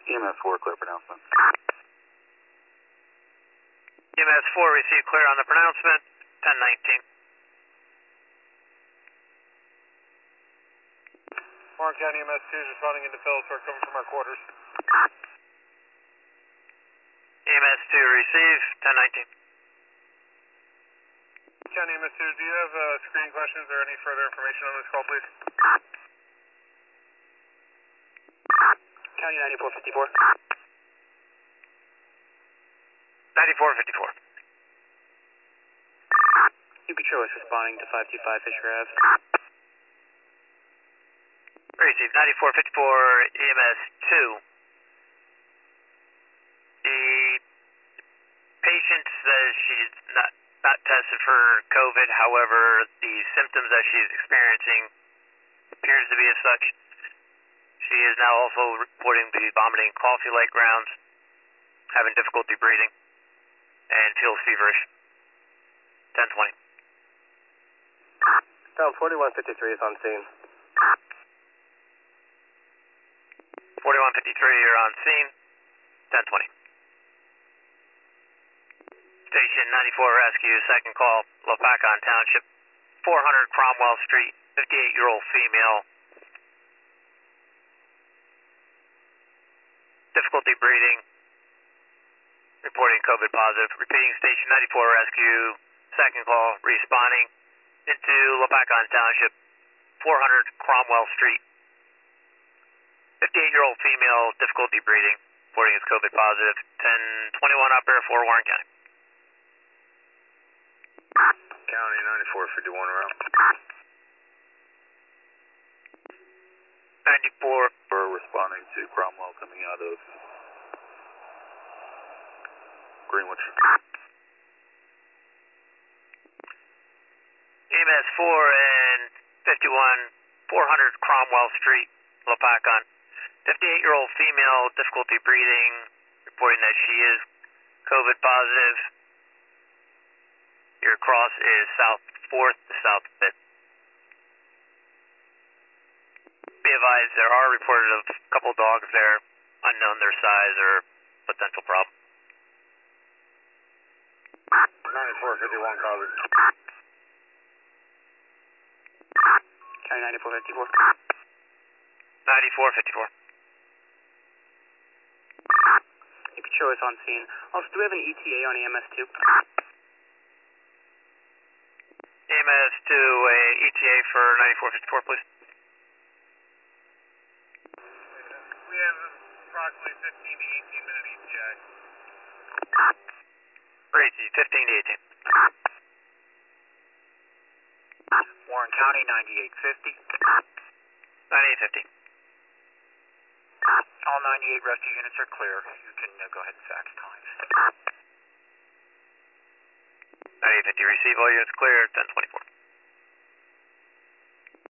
EMS 4, clear pronouncement. EMS 4, receive clear on the pronouncement, 1019. Warren County EMS 2 is responding into Phillipsburg, coming from our quarters. EMS 2, receive, 1019. County EMS 2, do you have screening questions or any further information on this call, please? County 9454. 9454. UP Trio is responding to 525 Fisher Ave. Receive, 9454, EMS 2. The patient says she's not tested for COVID, however, the symptoms that she's experiencing appears to be as such. She is now also reporting to be vomiting coffee-like grounds, having difficulty breathing, and feels feverish. 1020. Town 4153 is on scene. 4153, you're on scene. 1020. Station 94 Rescue, second call, Lopakon Township, 400 Cromwell Street, 58-year-old female. Difficulty breathing, reporting COVID positive. Repeating, Station 94 Rescue, second call, responding into Lopakon Township, 400 Cromwell Street. 58-year-old female, difficulty breathing, reporting as COVID positive. 1021 operator for Warren County. County 9451 around. 94. We're responding to Cromwell coming out of Greenwich. EMS 4 and 51, 400 Cromwell Street, Lopakon. 58-year-old female, difficulty breathing, reporting that she is COVID positive. Your cross is South 4th to South 5th. Be advised, there are reported a couple dogs there, unknown their size or potential problem. 9451 covered. County 9454. 9454. UP Trio is on scene. Also, do we have an ETA on EMS 2? EMS to a ETA for 9454, please. We have approximately 15 to 18 minute ETA. Receive, 15 to 18. Warren County 9850. 9850. All 98 rescue units are clear. You can go ahead and fax times. 9850, receive, all units clear, 1024.